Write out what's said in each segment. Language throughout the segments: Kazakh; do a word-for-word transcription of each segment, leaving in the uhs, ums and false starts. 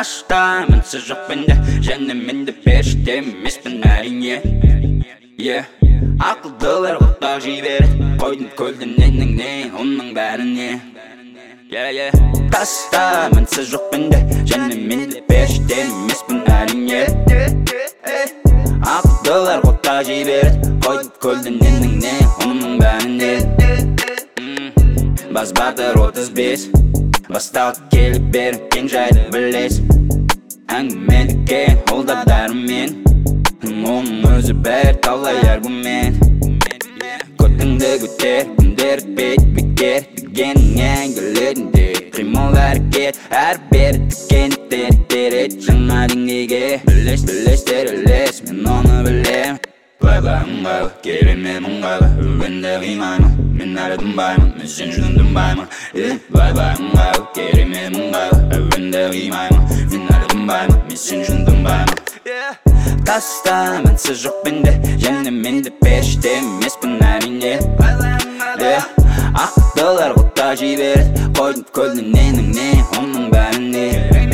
Таштаймын сіз жоқ менде, және менде періште емеспін әрине. Ақылдылар құттақ жей береді, қойдың көлдің ненің оның бәріне. Таштаймын сіз жоқ менде, және менде періште емеспін әрине. Ақылдылар құттақ жей береді, қойдың көлдің ненің оның бәріне. Бас батыр отыз бес, басталып келіп беріп кең жайды білес. Әңгімені ол да дәрімен, оның өзі бәрі талай аргумент. Көтіңді көтер, күндер өтпейді бекер, дегенің әңгілерінде қимыл әрекет. Әрбір тіккен терет жаңа деңгейге. Білес, білес, терелес, мен оны білем. Бай-бай ыңғайлы, керемет ыңғайлы, өбенде қимаймын, мен әлі тынбаймын, мен сен үшін тынбаймын. Бай-бай ыңғайлы, керемет ыңғайлы, өбенде қимаймын, мен әлі тынбаймын, мен сен үшін тынбаймын. Тастаймын сіз жоқ менде, және менде періште емеспін әрине. Ақылдылар құттақ жей береді, қойдың көлдің ненің оның бәріне.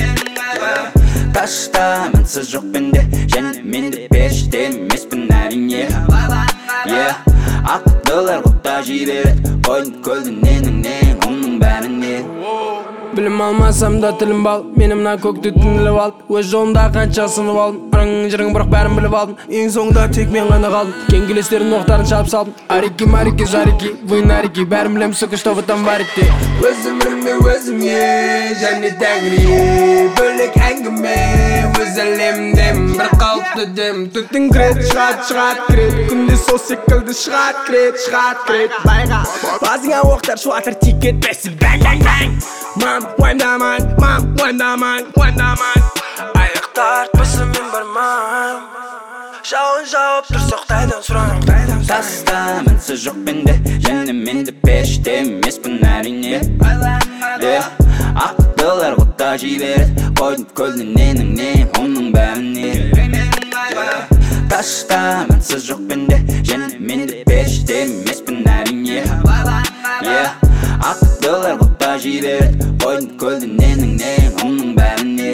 Таштаймын сіз жоқ менде, және менде періште емеспін әрине. Ақылдылар құттақ жей береді, қойдың көлдің ненің оның бәріне. Білім алмасам да тілім бал, мені мына көкті түніліп алып, өз жолында қанша сынып алдым, ырың жырың бірақ бәрін біліп алдым. Ең соңында тек мен ғана қалдым, кен келестерін оқтарын шалып салдым. Арики марики жарики, войн арики, бәрін білем сөкіш тобыттан бар етте. Өз өмірімде өзіме және тәңірие, бөлек әңгіме, өз әлемдем бір қалыпты дем. Түттің кірет, шығат, шығат кірет, күнде сол секілді шығат кірет, шығат кірет. Байға базыңа оқтар шуатыр тикет бәсі бәң бәң бәң. Мам, уайымдамаң, мам, уайымдамаң, уайымдамаң. Аяқтар тартпаса мен бармам, жауын жауып тұрсақ қайдан сұрам. Тастаймын сіз жоқ менде, және менде періште емеспін әрине. Ақылдылар құттақ жей береді, қойдың көлдің ненің оның бәріне. Таштаймын сіз жоқ менде, және менде періште емеспін әрине. Ақылдылар құттақ жей береді, қойдың көлдің ненің оның бәріне.